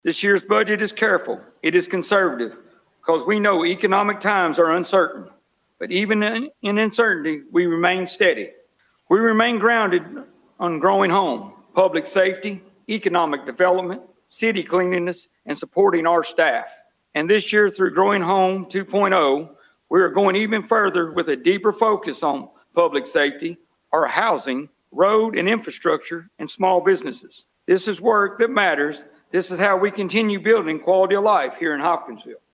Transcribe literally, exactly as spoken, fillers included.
This year's budget is careful. It is conservative because we know economic times are uncertain. But even in, in uncertainty, we remain steady. We remain grounded on growing home, public safety, economic development, city cleanliness, and supporting our staff. And this year, through Growing Home two point oh, we are going even further with a deeper focus on public safety, our housing, road and infrastructure, and small businesses. This is work that matters. This is how we continue building quality of life here in Hopkinsville.